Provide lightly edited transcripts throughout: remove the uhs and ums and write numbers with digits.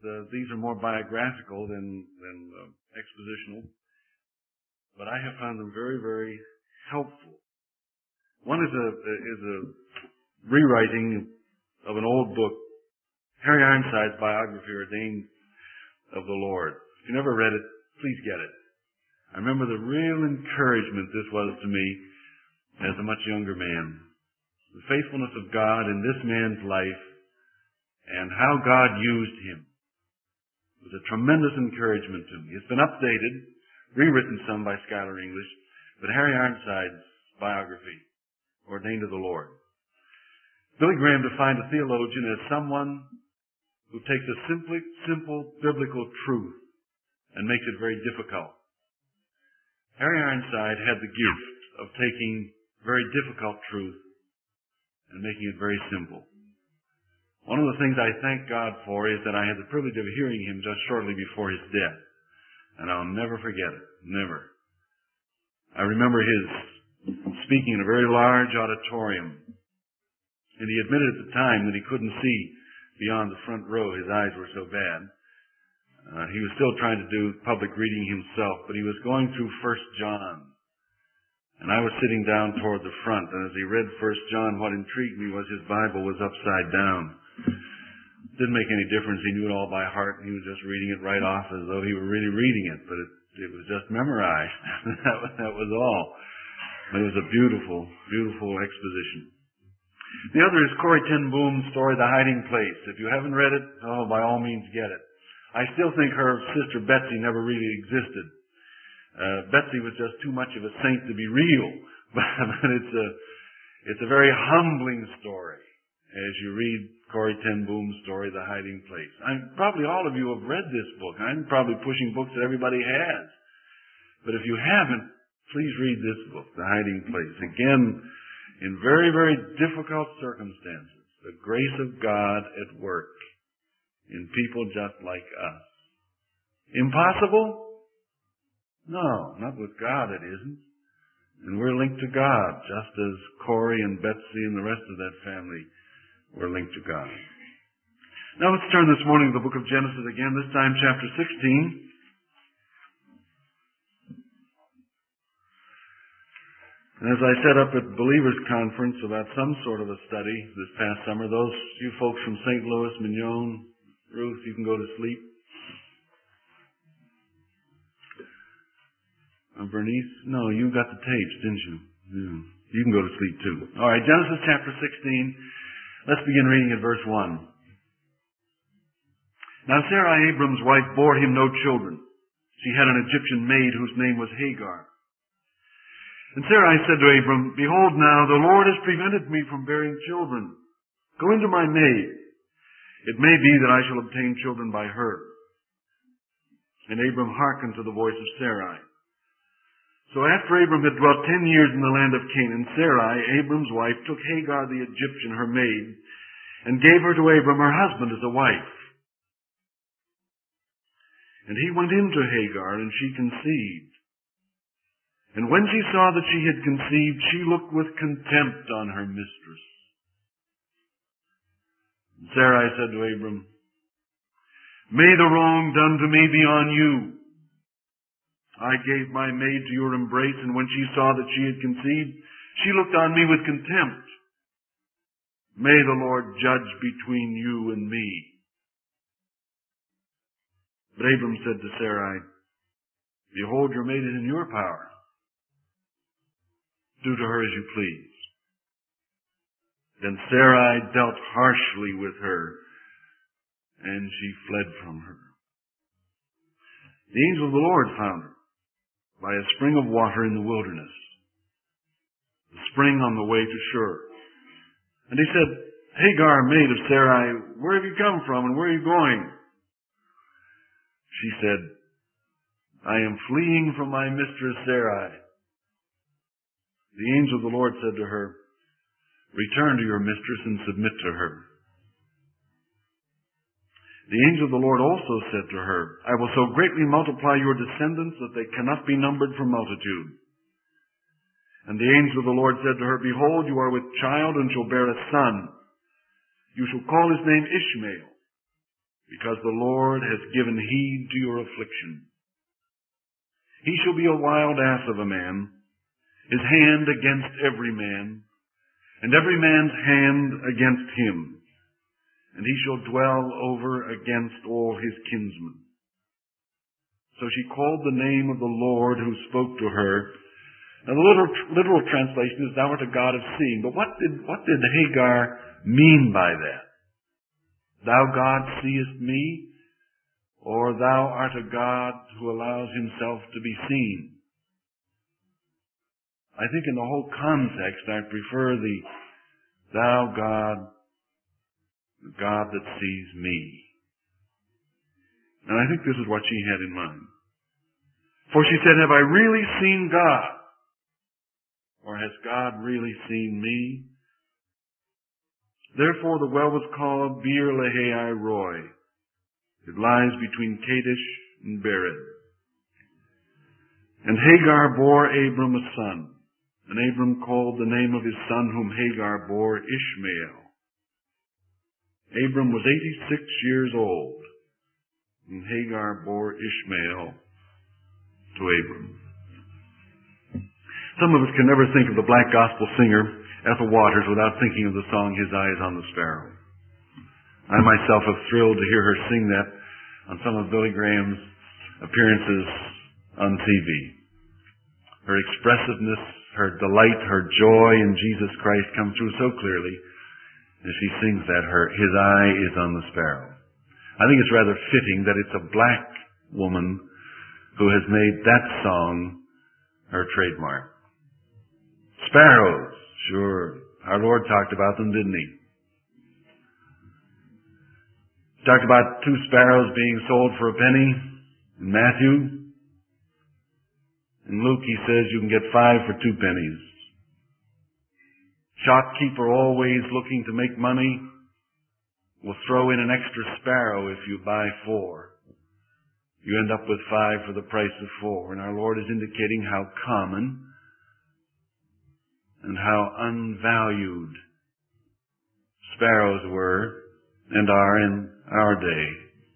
these are more biographical than expositional, but I have found them very, very helpful. One is a rewriting of an old book, Harry Ironside's biography, Ordained of the Lord. If you never read it, please get it. I remember the real encouragement this was to me as a much younger man. The faithfulness of God in this man's life and how God used him was a tremendous encouragement to me. It's been updated, rewritten some by Schuyler English, but Harry Ironside's biography, Ordained of the Lord. Billy Graham defined a theologian as someone who takes a simple biblical truth and makes it very difficult. Harry Ironside had the gift of taking very difficult truth and making it very simple. One of the things I thank God for is that I had the privilege of hearing him just shortly before his death. And I'll never forget it. Never. I remember his speaking in a very large auditorium. And he admitted at the time that he couldn't see beyond the front row. His eyes were so bad. He was still trying to do public reading himself, but he was going through 1 John. And I was sitting down toward the front, and as he read 1 John, what intrigued me was his Bible was upside down. It didn't make any difference. He knew it all by heart, and he was just reading it right off as though he were really reading it, but it was just memorized. That was all. But it was a beautiful, beautiful exposition. The other is Corrie ten Boom's story, The Hiding Place. If you haven't read it, by all means get it. I still think her sister Betsy never really existed. Betsy was just too much of a saint to be real. But it's a very humbling story as you read Corrie ten Boom's story, The Hiding Place. Probably all of you have read this book. I'm probably pushing books that everybody has. But if you haven't, please read this book, The Hiding Place. Again, in very, very difficult circumstances, the grace of God at work in people just like us. Impossible? No, not with God it isn't. And we're linked to God, just as Corrie and Betsy and the rest of that family were linked to God. Now let's turn this morning to the book of Genesis again, this time chapter 16. And as I set up at Believers Conference about some sort of a study this past summer, those you folks from St. Louis, Mignon, Ruth, you can go to sleep. Bernice, no, you got the tapes, didn't you? Yeah. You can go to sleep too. All right, Genesis chapter 16. Let's begin reading at verse 1. Now Sarai, Abram's wife, bore him no children. She had an Egyptian maid whose name was Hagar. And Sarai said to Abram, Behold now, the Lord has prevented me from bearing children. Go into my maid. It may be that I shall obtain children by her. And Abram hearkened to the voice of Sarai. So after Abram had dwelt 10 years in the land of Canaan, Sarai, Abram's wife, took Hagar the Egyptian, her maid, and gave her to Abram, her husband, as a wife. And he went in to Hagar, and she conceived. And when she saw that she had conceived, she looked with contempt on her mistress. And Sarai said to Abram, May the wrong done to me be on you. I gave my maid to your embrace, and when she saw that she had conceived, she looked on me with contempt. May the Lord judge between you and me. But Abram said to Sarai, Behold, your maid is in your power. Do to her as you please. Then Sarai dealt harshly with her, and she fled from her. The angel of the Lord found her by a spring of water in the wilderness, the spring on the way to Shur. And he said, Hagar, maid of Sarai, where have you come from and where are you going? She said, I am fleeing from my mistress Sarai. The angel of the Lord said to her, Return to your mistress and submit to her. The angel of the Lord also said to her, I will so greatly multiply your descendants that they cannot be numbered for multitude. And the angel of the Lord said to her, Behold, you are with child and shall bear a son. You shall call his name Ishmael, because the Lord has given heed to your affliction. He shall be a wild ass of a man, his hand against every man, and every man's hand against him, and he shall dwell over against all his kinsmen. So she called the name of the Lord who spoke to her. Now the literal translation is, thou art a God of seeing. But what did Hagar mean by that? Thou, God, seest me, or thou art a God who allows himself to be seen? I think in the whole context I prefer the thou, God, the God that sees me. And I think this is what she had in mind. For she said, have I really seen God? Or has God really seen me? Therefore the well was called Beer Lahai Roi. It lies between Kadesh and Bered. And Hagar bore Abram a son. And Abram called the name of his son whom Hagar bore Ishmael. Abram was 86 years old, and Hagar bore Ishmael to Abram. Some of us can never think of the black gospel singer Ethel Waters without thinking of the song His Eye is on the Sparrow. I myself have thrilled to hear her sing that on some of Billy Graham's appearances on TV. Her expressiveness, her delight, her joy in Jesus Christ come through so clearly as she sings that, His eye is on the sparrow. I think it's rather fitting that it's a black woman who has made that song her trademark. Sparrows, sure. Our Lord talked about them, didn't he? Talked about 2 sparrows being sold for a penny in Matthew. In Luke, he says you can get 5 for 2 pennies. Shopkeeper, always looking to make money, will throw in an extra sparrow if you buy 4. You end up with 5 for the price of 4. And our Lord is indicating how common and how unvalued sparrows were and are in our day.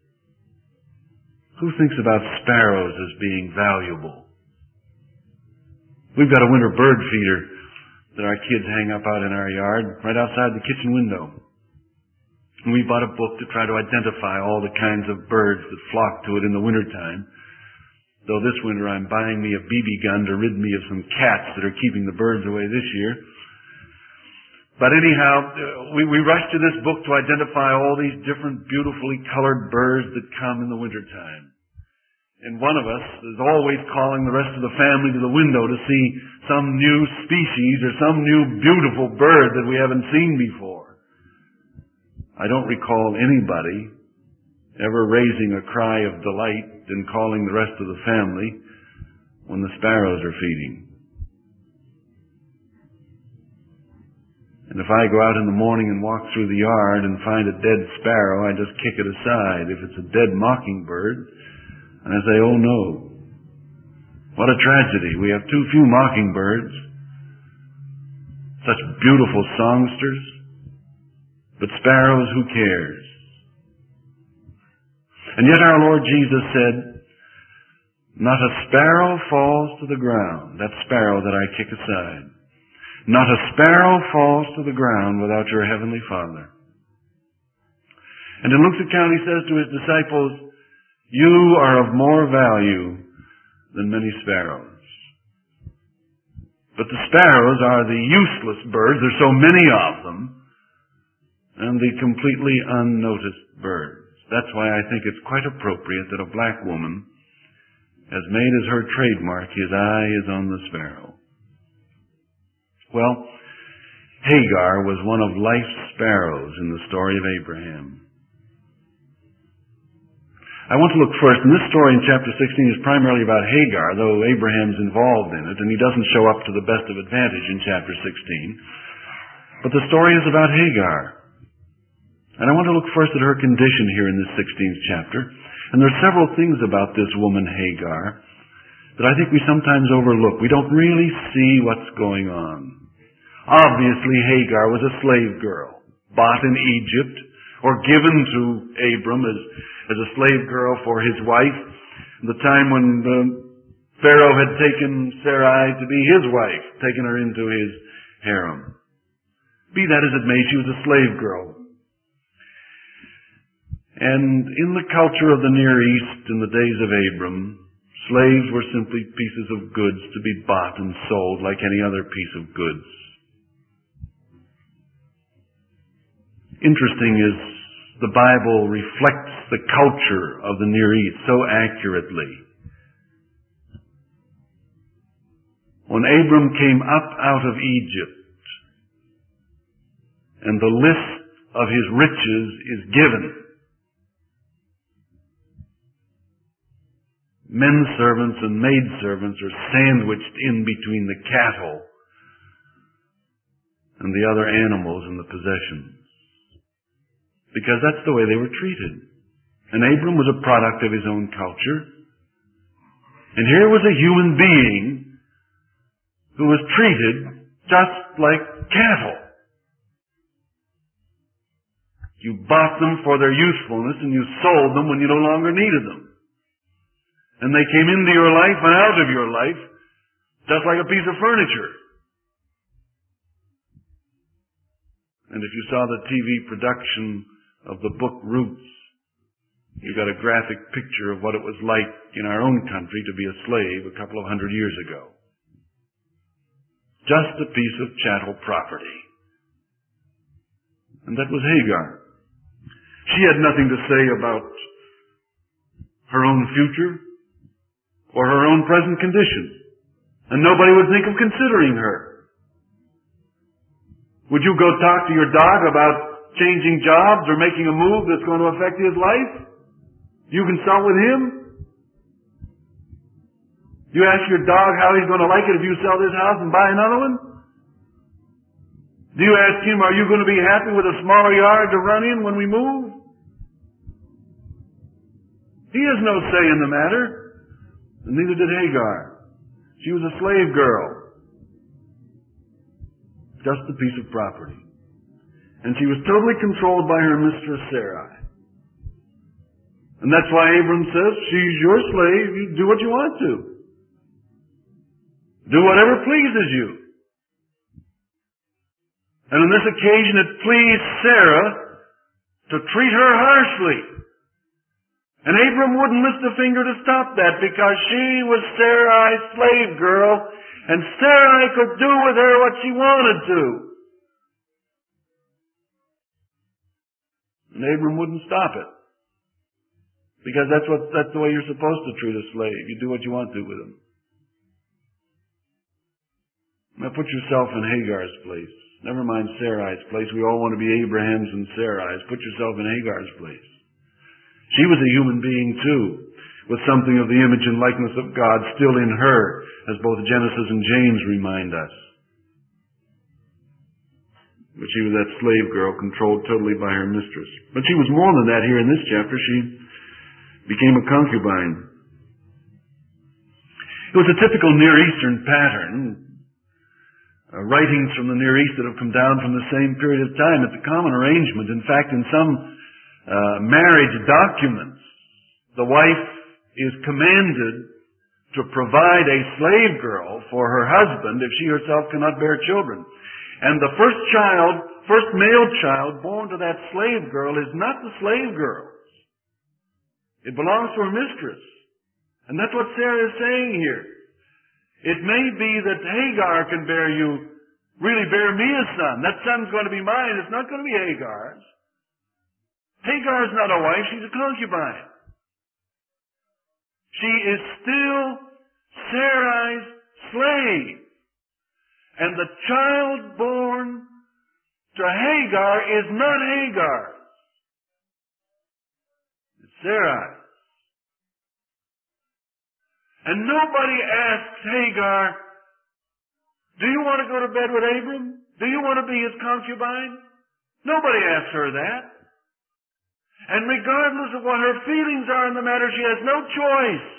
Who thinks about sparrows as being valuable? We've got a winter bird feeder that our kids hang up out in our yard, right outside the kitchen window. And we bought a book to try to identify all the kinds of birds that flock to it in the wintertime. Though this winter I'm buying me a BB gun to rid me of some cats that are keeping the birds away this year. But anyhow, we rushed to this book to identify all these different beautifully colored birds that come in the wintertime. And one of us is always calling the rest of the family to the window to see some new species or some new beautiful bird that we haven't seen before. I don't recall anybody ever raising a cry of delight and calling the rest of the family when the sparrows are feeding. And if I go out in the morning and walk through the yard and find a dead sparrow, I just kick it aside. If it's a dead mockingbird, and I say, oh no, what a tragedy. We have too few mockingbirds, such beautiful songsters, but sparrows, who cares? And yet our Lord Jesus said, not a sparrow falls to the ground, that sparrow that I kick aside. Not a sparrow falls to the ground without your heavenly Father. And in Luke's account he says to his disciples, you are of more value than many sparrows. But the sparrows are the useless birds. There's so many of them. And the completely unnoticed birds. That's why I think it's quite appropriate that a black woman has made as her trademark, his eye is on the sparrow. Well, Hagar was one of life's sparrows in the story of Abraham. I want to look first, and this story in chapter 16 is primarily about Hagar, though Abraham's involved in it, and he doesn't show up to the best of advantage in chapter 16. But the story is about Hagar. And I want to look first at her condition here in this 16th chapter. And there are several things about this woman Hagar that I think we sometimes overlook. We don't really see what's going on. Obviously, Hagar was a slave girl, bought in Egypt, or given to Abram as a slave girl for his wife. The time when Pharaoh had taken Sarai to be his wife, taken her into his harem. Be that as it may, she was a slave girl. And in the culture of the Near East in the days of Abram, slaves were simply pieces of goods to be bought and sold like any other piece of goods. Interesting is the Bible reflects the culture of the Near East so accurately. When Abram came up out of Egypt, and the list of his riches is given, men servants and maid servants are sandwiched in between the cattle and the other animals and the possessions. Because that's the way they were treated. And Abram was a product of his own culture. And here was a human being who was treated just like cattle. You bought them for their usefulness and you sold them when you no longer needed them. And they came into your life and out of your life just like a piece of furniture. And if you saw the TV production of the book Roots, you got a graphic picture of what it was like in our own country to be a slave a couple of 100 years ago. Just a piece of chattel property. And that was Hagar. She had nothing to say about her own future or her own present condition. And nobody would think of considering her. Would you go talk to your dog about changing jobs or making a move that's going to affect his life? You consult with him? You ask your dog how he's going to like it if you sell this house and buy another one? Do you ask him, are you going to be happy with a smaller yard to run in when we move? He has no say in the matter, and neither did Hagar. She was a slave girl. Just a piece of property. And she was totally controlled by her mistress Sarai. And that's why Abram says, she's your slave, you do what you want to. Do whatever pleases you. And on this occasion it pleased Sarah to treat her harshly. And Abram wouldn't lift a finger to stop that because she was Sarai's slave girl and Sarai could do with her what she wanted to. And Abram wouldn't stop it. Because that's the way you're supposed to treat a slave. You do what you want to with him. Now put yourself in Hagar's place. Never mind Sarai's place. We all want to be Abraham's and Sarai's. Put yourself in Hagar's place. She was a human being too, with something of the image and likeness of God still in her, as both Genesis and James remind us. But she was that slave girl controlled totally by her mistress. But she was more than that here in this chapter. She became a concubine. It was a typical Near Eastern pattern. Writings from the Near East that have come down from the same period of time. It's a common arrangement. In fact, in some marriage documents, the wife is commanded to provide a slave girl for her husband if she herself cannot bear children. And the first male child born to that slave girl is not the slave girl's. It belongs to her mistress. And that's what Sarah is saying here. It may be that Hagar can really bear me a son. That son's going to be mine. It's not going to be Hagar's. Hagar's not a wife. She's a concubine. She is still Sarai's slave. And the child born to Hagar is not Hagar's. It's Sarai. And nobody asks Hagar, do you want to go to bed with Abram? Do you want to be his concubine? Nobody asks her that. And regardless of what her feelings are in the matter, she has no choice.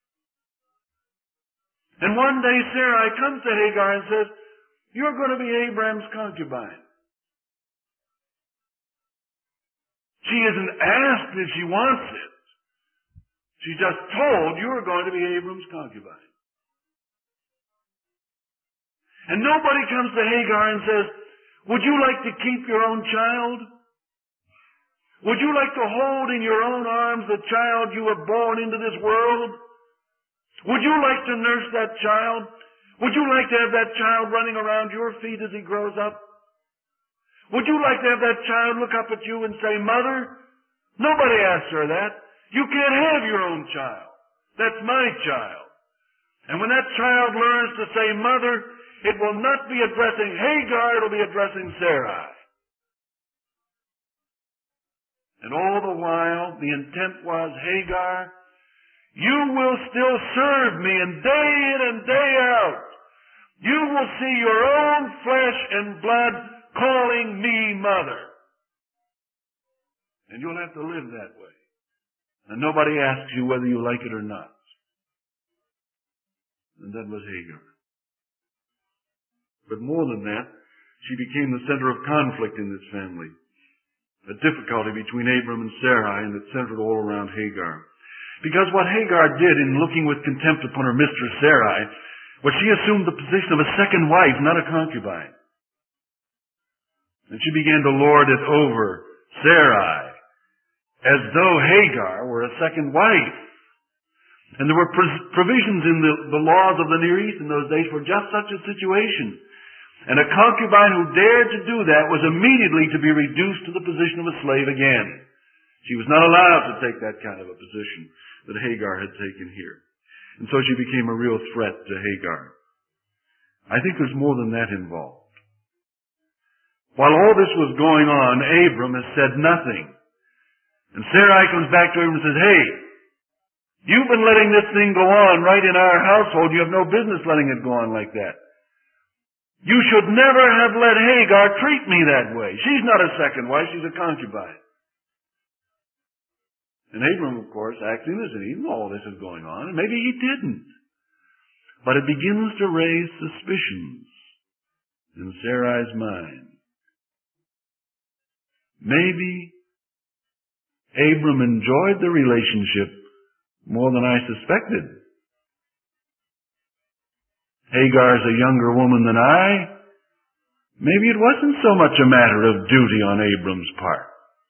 And one day Sarai comes to Hagar and says, you're going to be Abraham's concubine. She isn't asked if she wants it. She's just told, you're going to be Abram's concubine. And nobody comes to Hagar and says, would you like to keep your own child? Would you like to hold in your own arms the child you were born into this world? Would you like to nurse that child? Would you like to have that child running around your feet as he grows up? Would you like to have that child look up at you and say, Mother? Nobody asks her that. You can't have your own child. That's my child. And when that child learns to say Mother, it will not be addressing Hagar, it will be addressing Sarai. And all the while, the intent was, Hagar, you will still serve me, and day in and day out, you will see your own flesh and blood calling me mother. And you'll have to live that way. And nobody asks you whether you like it or not. And that was Hagar. But more than that, she became the center of conflict in this family. A difficulty between Abram and Sarai, and it centered all around Hagar. Because what Hagar did in looking with contempt upon her mistress Sarai was she assumed the position of a second wife, not a concubine. And she began to lord it over Sarai as though Hagar were a second wife. And there were provisions in the laws of the Near East in those days for just such a situation. And a concubine who dared to do that was immediately to be reduced to the position of a slave again. She was not allowed to take that kind of a position that Hagar had taken here. And so she became a real threat to Hagar. I think there's more than that involved. While all this was going on, Abram has said nothing. And Sarai comes back to him and says, hey, you've been letting this thing go on right in our household. You have no business letting it go on like that. You should never have let Hagar treat me that way. She's not a second wife, she's a concubine. And Abram, of course, acts innocent. He knew all this is going on, and maybe he didn't. But it begins to raise suspicions in Sarai's mind. Maybe Abram enjoyed the relationship more than I suspected. Hagar's a younger woman than I. Maybe it wasn't so much a matter of duty on Abram's part.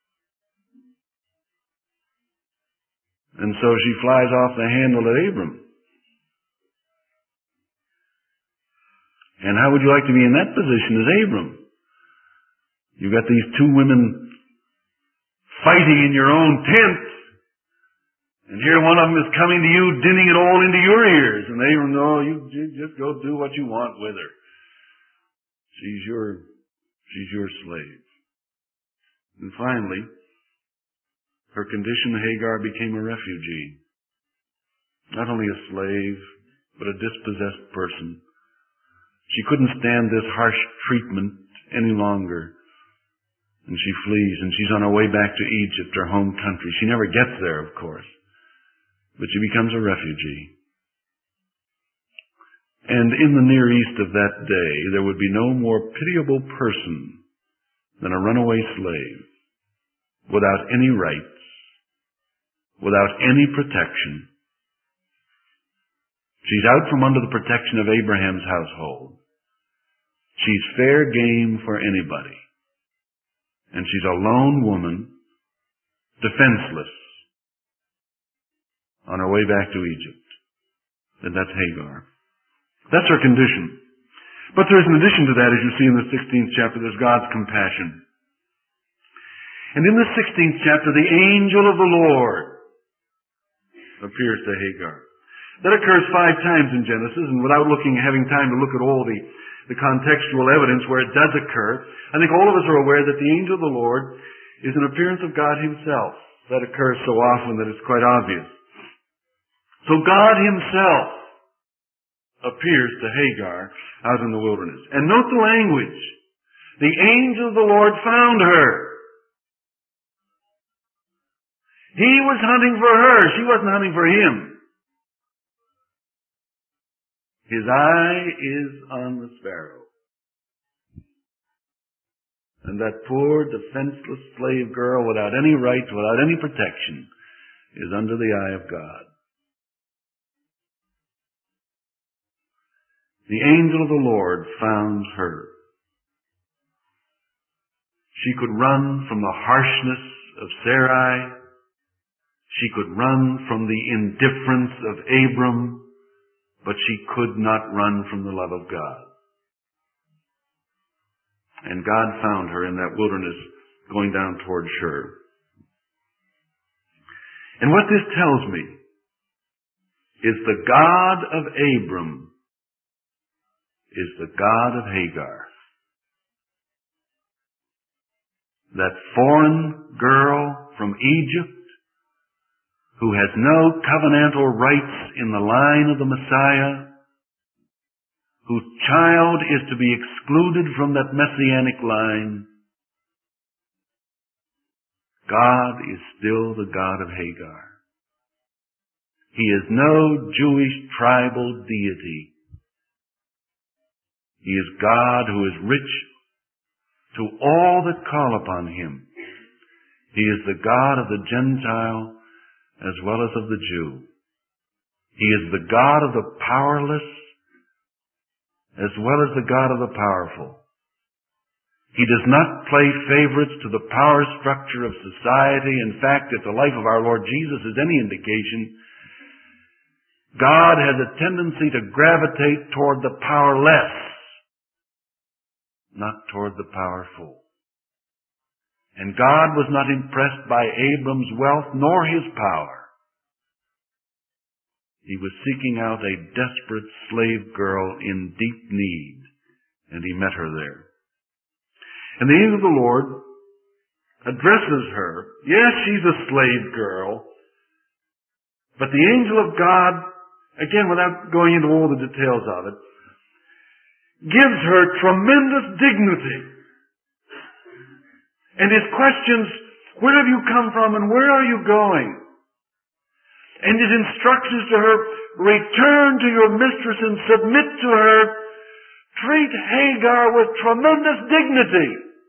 And so she flies off the handle at Abram. And how would you like to be in that position as Abram? You've got these two women fighting in your own tent. And here one of them is coming to you, dinning it all into your ears. And Abram, no, you just go do what you want with her. She's your slave. And finally, her condition, Hagar, became a refugee. Not only a slave, but a dispossessed person. She couldn't stand this harsh treatment any longer. And she flees, and she's on her way back to Egypt, her home country. She never gets there, of course. But she becomes a refugee. And in the Near East of that day, there would be no more pitiable person than a runaway slave, without any rights, without any protection. She's out from under the protection of Abraham's household. She's fair game for anybody. And she's a lone woman, defenseless, on her way back to Egypt. And that's Hagar. That's her condition. But there's an addition to that, as you see in the 16th chapter, there's God's compassion. And in the 16th chapter, the angel of the Lord appears to Hagar. That occurs 5 times in Genesis, and without having time to look at all the contextual evidence where it does occur, I think all of us are aware that the angel of the Lord is an appearance of God himself. That occurs so often that it's quite obvious. So God himself appears to Hagar out in the wilderness. And note the language. The angel of the Lord found her. He was hunting for her. She wasn't hunting for him. His eye is on the sparrow. And that poor, defenseless slave girl without any rights, without any protection, is under the eye of God. The angel of the Lord found her. She could run from the harshness of Sarai. She could run from the indifference of Abram, but she could not run from the love of God. And God found her in that wilderness going down toward Shur. And what this tells me is the God of Abram is the God of Hagar. That foreign girl from Egypt who has no covenantal rights in the line of the Messiah, whose child is to be excluded from that messianic line. God is still the God of Hagar. He is no Jewish tribal deity. He is God who is rich to all that call upon him. He is the God of the Gentile as well as of the Jew. He is the God of the powerless as well as the God of the powerful. He does not play favorites to the power structure of society. In fact, if the life of our Lord Jesus is any indication, God has a tendency to gravitate toward the powerless, not toward the powerful. And God was not impressed by Abram's wealth nor his power. He was seeking out a desperate slave girl in deep need, and he met her there. And the angel of the Lord addresses her. Yes, she's a slave girl, but the angel of God, again, without going into all the details of it, gives her tremendous dignity. And his questions, where have you come from and where are you going? And his instructions to her, return to your mistress and submit to her. Treat Hagar with tremendous dignity.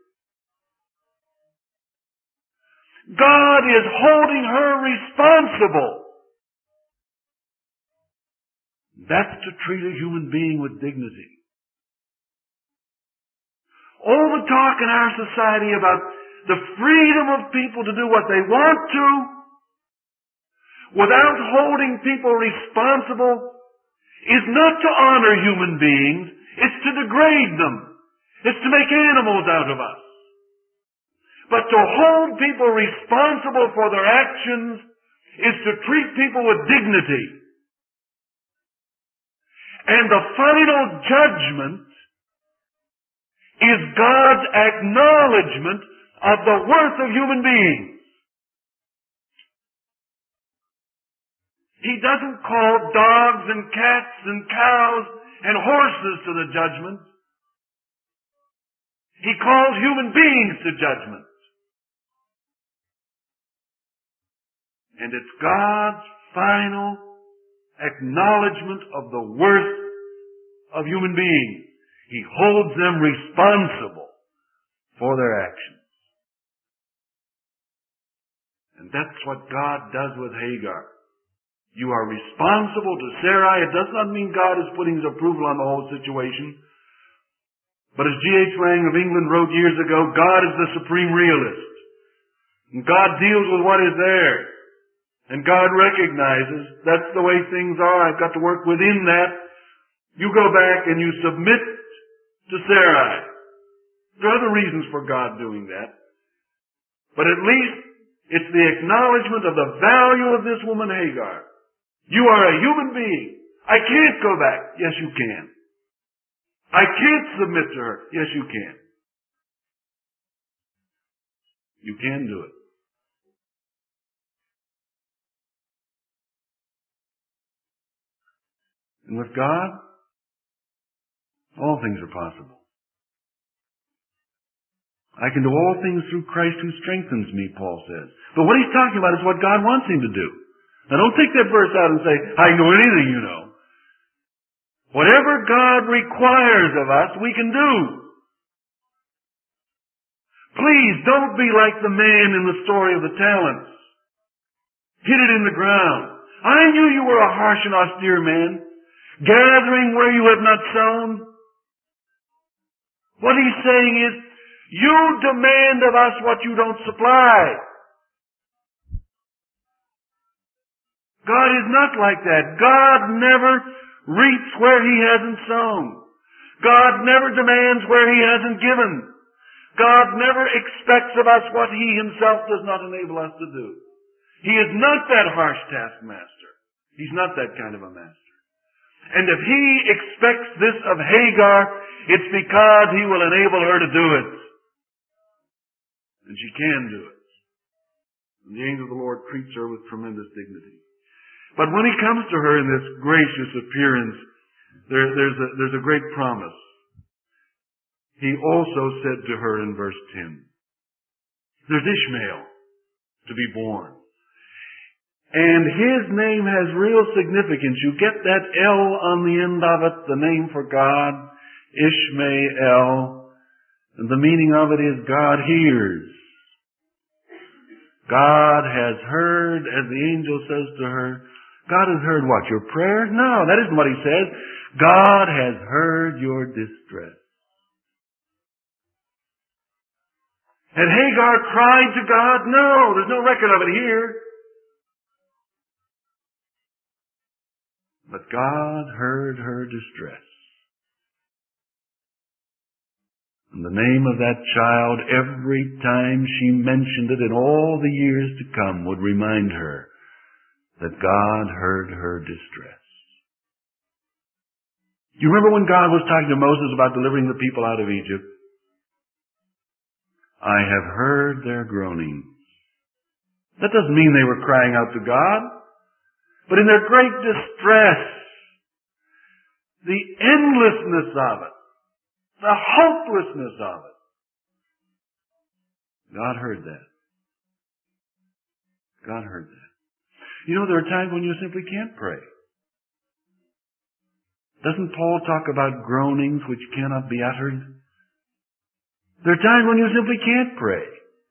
God is holding her responsible. That's to treat a human being with dignity. All the talk in our society about the freedom of people to do what they want to, without holding people responsible, is not to honor human beings, it's to degrade them. It's to make animals out of us. But to hold people responsible for their actions is to treat people with dignity. And the final judgment is God's acknowledgement of the worth of human beings. He doesn't call dogs and cats and cows and horses to the judgment. He calls human beings to judgment. And it's God's final acknowledgement of the worth of human beings. He holds them responsible for their actions. And that's what God does with Hagar. You are responsible to Sarai. It does not mean God is putting his approval on the whole situation. But as G.H. Lang of England wrote years ago, God is the supreme realist. And God deals with what is there. And God recognizes that's the way things are. I've got to work within that. You go back and you submit to Sarai. There are other reasons for God doing that. But at least it's the acknowledgement of the value of this woman Hagar. You are a human being. I can't go back. Yes, you can. I can't submit to her. Yes, you can. You can do it. And with God, all things are possible. I can do all things through Christ who strengthens me, Paul says. But what he's talking about is what God wants him to do. Now don't take that verse out and say, I know anything you know. Whatever God requires of us, we can do. Please don't be like the man in the story of the talents. Hid it in the ground. I knew you were a harsh and austere man, gathering where you have not sown. What he's saying is, you demand of us what you don't supply. God is not like that. God never reaps where He hasn't sown. God never demands where He hasn't given. God never expects of us what He Himself does not enable us to do. He is not that harsh taskmaster. He's not that kind of a master. And if He expects this of Hagar, it's because He will enable her to do it. And she can do it. And the angel of the Lord treats her with tremendous dignity. But when He comes to her in this gracious appearance, there's a great promise. He also said to her in verse 10, there's Ishmael to be born. And his name has real significance. You get that L on the end of it, the name for God, Ishmael. And the meaning of it is God hears. God has heard, as the angel says to her. God has heard what? Your prayers? No, that isn't what He says. God has heard your distress. Had Hagar cried to God? No, there's no record of it here. But God heard her distress. And the name of that child, every time she mentioned it in all the years to come, would remind her that God heard her distress. You remember when God was talking to Moses about delivering the people out of Egypt? I have heard their groaning. That doesn't mean they were crying out to God, but in their great distress, the endlessness of it, the hopelessness of it, God heard that. God heard that. You know, there are times when you simply can't pray. Doesn't Paul talk about groanings which cannot be uttered? There are times when you simply can't pray.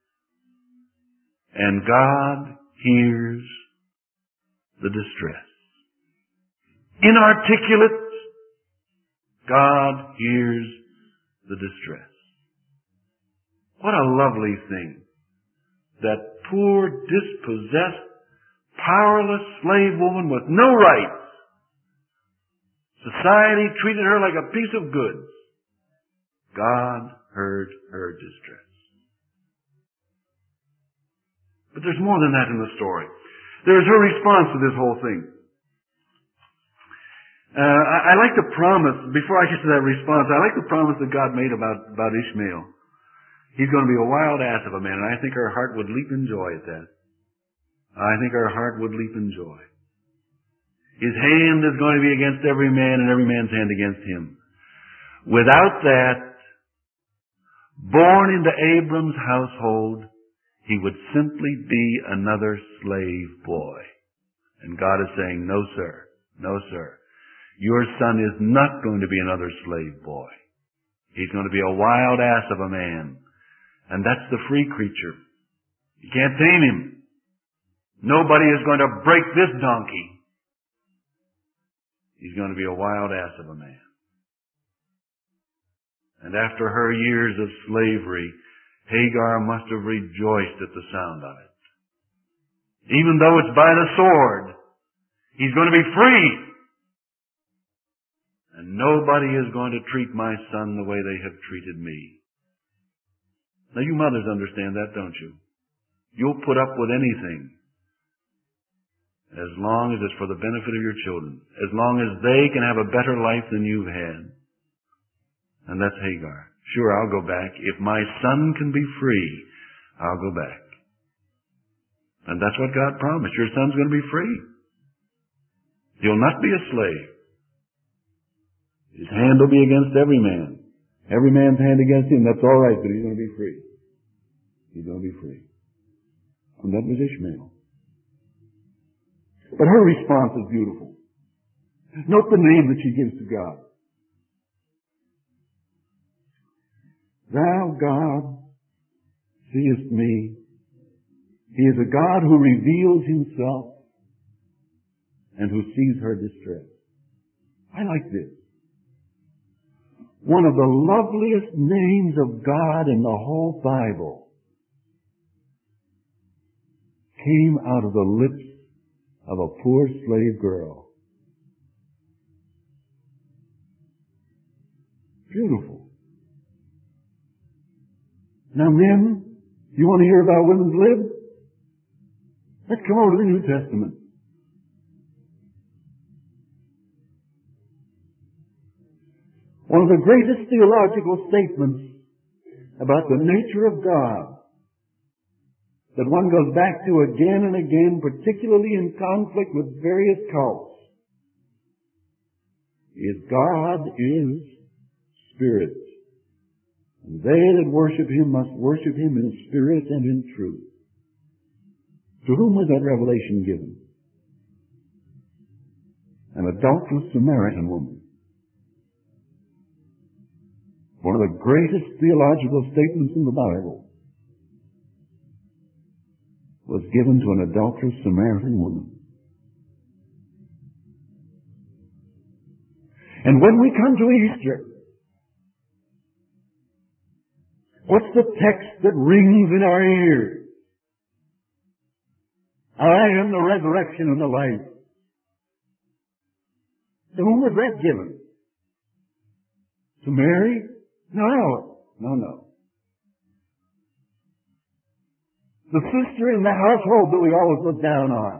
And God hears the distress. Inarticulate, God hears the distress. What a lovely thing that poor, dispossessed, powerless slave woman with no rights. Society treated her like a piece of goods. God heard her distress. But there's more than that in the story. There's her response to this whole thing. I like the promise, before I get to that response, I like the promise that God made about Ishmael. He's going to be a wild ass of a man, and I think our heart would leap in joy at that. I think our heart would leap in joy. His hand is going to be against every man, and every man's hand against him. Without that, born into Abram's household, he would simply be another slave boy. And God is saying, no sir, no sir. Your son is not going to be another slave boy. He's going to be a wild ass of a man. And that's the free creature. You can't tame him. Nobody is going to break this donkey. He's going to be a wild ass of a man. And after her years of slavery, Hagar must have rejoiced at the sound of it. Even though it's by the sword, he's going to be free. And nobody is going to treat my son the way they have treated me. Now you mothers understand that, don't you? You'll put up with anything as long as it's for the benefit of your children. As long as they can have a better life than you've had. And that's Hagar. Sure, I'll go back. If my son can be free, I'll go back. And that's what God promised. Your son's going to be free. He'll not be a slave. His hand will be against every man. Every man's hand against him. That's all right, but he's going to be free. He's going to be free. And that was Ishmael. But her response is beautiful. Note the name that she gives to God. Thou God seest me. He is a God who reveals himself and who sees her distress. I like this. One of the loveliest names of God in the whole Bible came out of the lips of a poor slave girl. Beautiful. Now men, you want to hear about women's lib? Let's come over to the New Testament. One of the greatest theological statements about the nature of God that one goes back to again and again, particularly in conflict with various cults, is God is Spirit. And they that worship Him must worship Him in spirit and in truth. To whom was that revelation given? An adulterous Samaritan woman. One of the greatest theological statements in the Bible was given to an adulterous Samaritan woman. And when we come to Easter, what's the text that rings in our ears? I am the resurrection and the life. To whom was that given? To Mary? No. The sister in the household that we always look down on.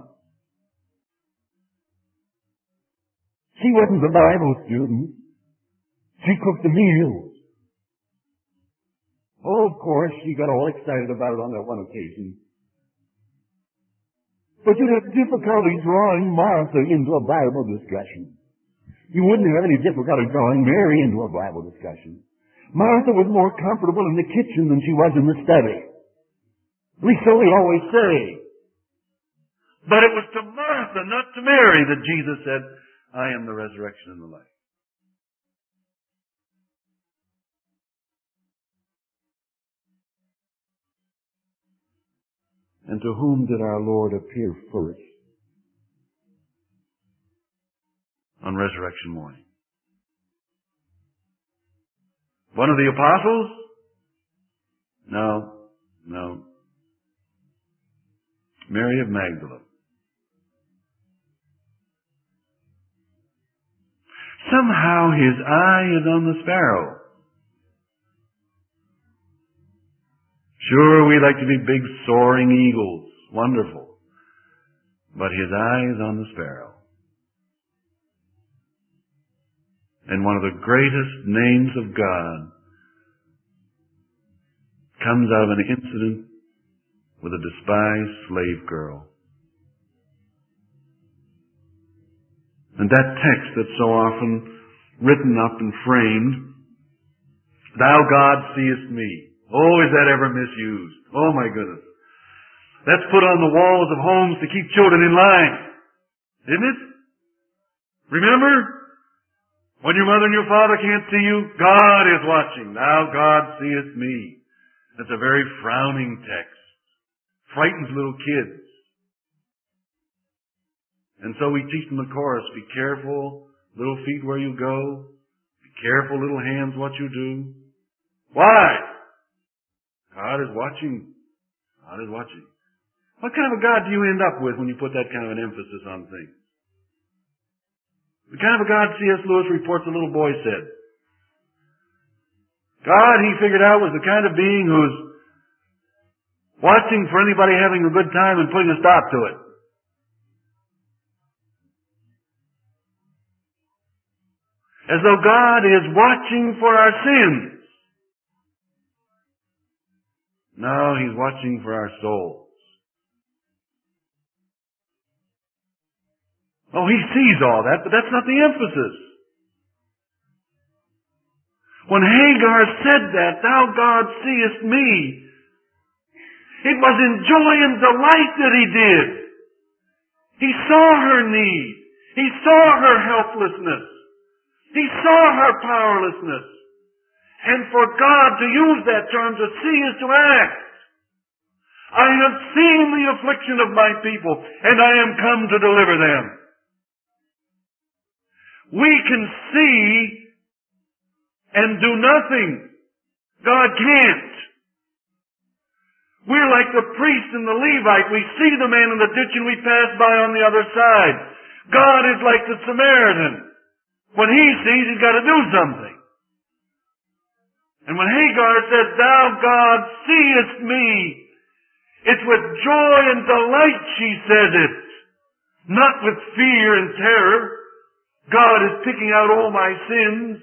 She wasn't a Bible student. She cooked the meals. Oh, of course, she got all excited about it on that one occasion. But you'd have difficulty drawing Martha into a Bible discussion. You wouldn't have any difficulty drawing Mary into a Bible discussion. Martha was more comfortable in the kitchen than she was in the study. At least so we always say. But it was to Martha, not to Mary, that Jesus said, I am the resurrection and the life. And to whom did our Lord appear first? On resurrection morning. One of the apostles? No. Mary of Magdala. Somehow his eye is on the sparrow. Sure, we like to be big soaring eagles. Wonderful. But his eye is on the sparrow. And one of the greatest names of God comes out of an incident with a despised slave girl. And that text that's so often written up and framed, Thou God seest me. Oh, is that ever misused? Oh my goodness. That's put on the walls of homes to keep children in line. Isn't it? Remember? When your mother and your father can't see you, God is watching. Thou God seest me. That's a very frowning text. Frightens little kids. And so we teach them the chorus, be careful, little feet, where you go. Be careful, little hands, what you do. Why? God is watching. God is watching. What kind of a God do you end up with when you put that kind of an emphasis on things? The kind of a God C.S. Lewis reports a little boy said. God, he figured out, was the kind of being who's watching for anybody having a good time and putting a stop to it. As though God is watching for our sins. No, he's watching for our souls. Oh, he sees all that, but that's not the emphasis. When Hagar said that, Thou God seest me, it was in joy and delight that he did. He saw her need. He saw her helplessness. He saw her powerlessness. And for God to use that term, to see is to act. I have seen the affliction of my people, and I am come to deliver them. We can see and do nothing. God can't. We're like the priest and the Levite. We see the man in the ditch and we pass by on the other side. God is like the Samaritan. When he sees, he's got to do something. And when Hagar says, "Thou, God, seest me," it's with joy and delight she says it. Not with fear and terror. God is picking out all my sins.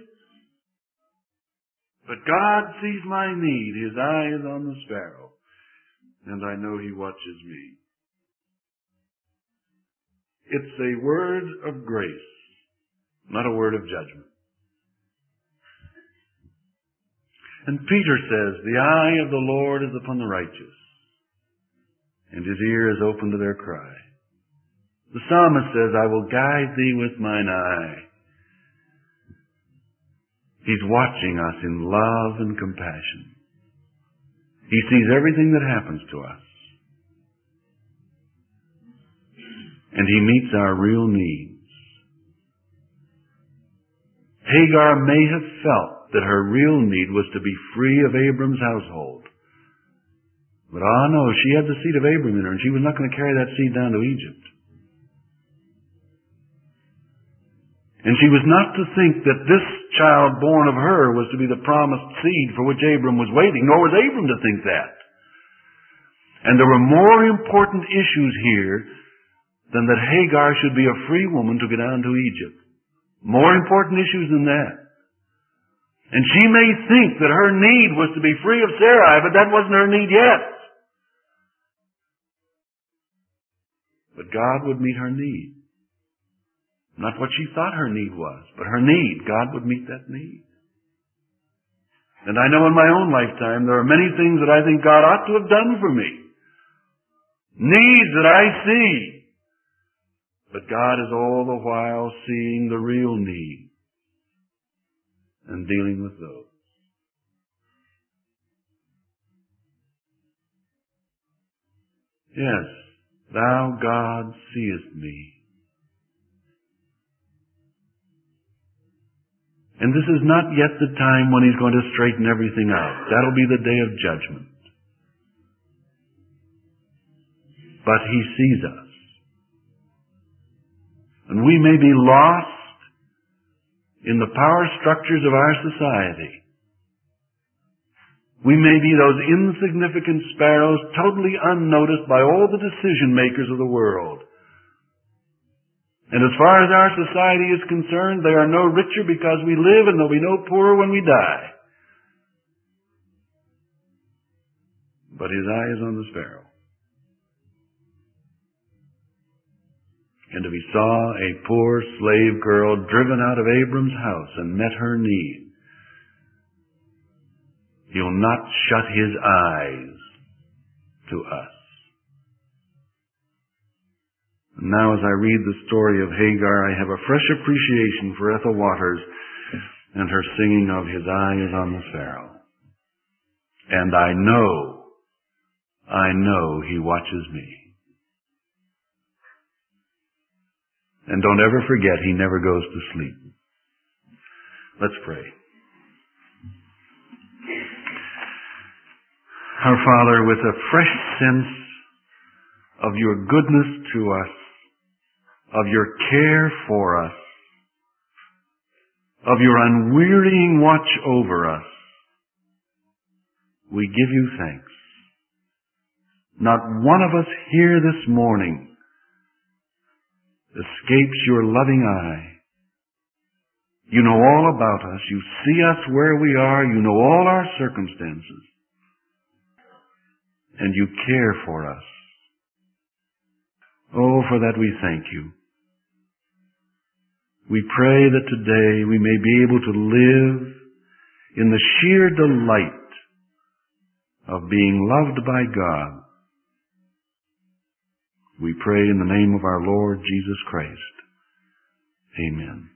But God sees my need. His eye is on the sparrow. And I know He watches me. It's a word of grace, not a word of judgment. And Peter says, "The eye of the Lord is upon the righteous, and His ear is open to their cry." The psalmist says, "I will guide thee with mine eye." He's watching us in love and compassion. He sees everything that happens to us. And He meets our real needs. Hagar may have felt that her real need was to be free of Abram's household. But no, she had the seed of Abram in her, and she was not going to carry that seed down to Egypt. And she was not to think that this child born of her was to be the promised seed for which Abram was waiting, nor was Abram to think that. And there were more important issues here than that Hagar should be a free woman to go down to Egypt. More important issues than that. And she may think that her need was to be free of Sarai, but that wasn't her need yet. But God would meet her need. Not what she thought her need was, but her need. God would meet that need. And I know in my own lifetime there are many things that I think God ought to have done for me. Needs that I see. But God is all the while seeing the real need and dealing with those. Yes, Thou, God, seest me. And this is not yet the time when He's going to straighten everything out. That'll be the day of judgment. But He sees us. And we may be lost in the power structures of our society. We may be those insignificant sparrows totally unnoticed by all the decision makers of the world. And as far as our society is concerned, they are no richer because we live, and they'll be no poorer when we die. But His eye is on the sparrow. And if He saw a poor slave girl driven out of Abram's house and met her need, He'll not shut His eyes to us. Now, as I read the story of Hagar, I have a fresh appreciation for Ethel Waters and her singing of "His eye is on the sparrow." And I know He watches me. And don't ever forget, He never goes to sleep. Let's pray. Our Father, with a fresh sense of Your goodness to us, of Your care for us, of Your unwearying watch over us, we give You thanks. Not one of us here this morning escapes Your loving eye. You know all about us. You see us where we are. You know all our circumstances. And You care for us. Oh, for that we thank You. We pray that today we may be able to live in the sheer delight of being loved by God. We pray in the name of our Lord Jesus Christ. Amen.